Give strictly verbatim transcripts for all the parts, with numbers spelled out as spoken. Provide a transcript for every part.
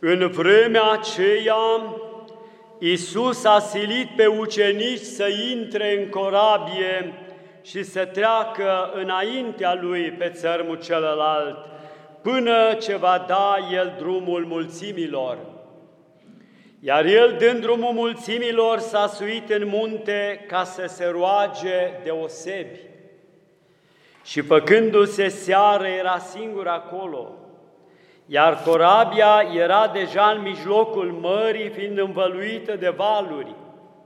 În vremea aceea, Iisus a silit pe ucenici să intre în corabie și să treacă înaintea Lui pe țărmul celălalt, până ce va da El drumul mulțimilor. Iar El, dând drumul mulțimilor, s-a suit în munte ca să se roage deosebi. Și făcându-se seară, era singur acolo, iar corabia era deja în mijlocul mării, fiind învăluită de valuri,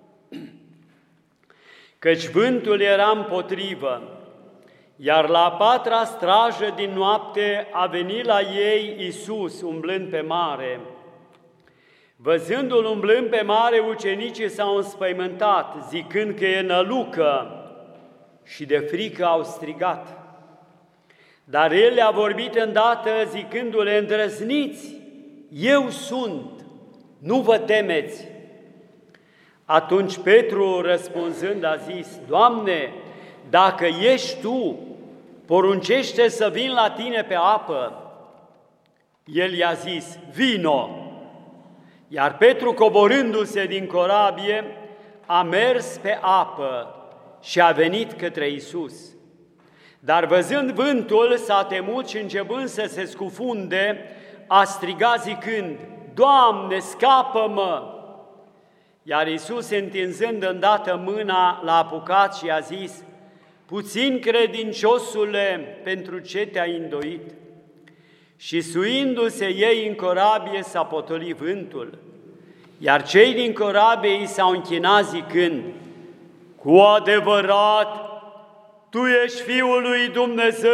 căci vântul era împotrivă. Iar la a patra strajă din noapte a venit la ei Iisus, umblând pe mare. Văzându-L umblând pe mare, ucenicii s-au înspăimântat, zicând că e nălucă, și de frică au strigat. Dar El le-a vorbit îndată, zicându-le: îndrăzniți, eu sunt, nu vă temeți. Atunci Petru, răspunzând, a zis: Doamne, dacă ești Tu, poruncește să vin la Tine pe apă. El i-a zis: vino. Iar Petru, coborându-se din corabie, a mers pe apă și a venit către Iisus. Dar văzând vântul, s-a temut și începând să se scufunde, a strigat zicând: Doamne, scapă-mă! Iar Iisus, întinzând îndată mâna, l-a apucat și a zis: puțin credinciosule, pentru ce te-ai îndoit? Și suindu-se ei în corabie, s-a potolit vântul, iar cei din corabie i s-au închinat zicând: cu adevărat, Tu ești Fiul lui Dumnezeu.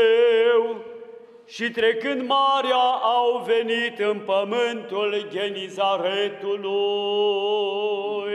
Și trecând marea, au venit în pământul Genizaretului.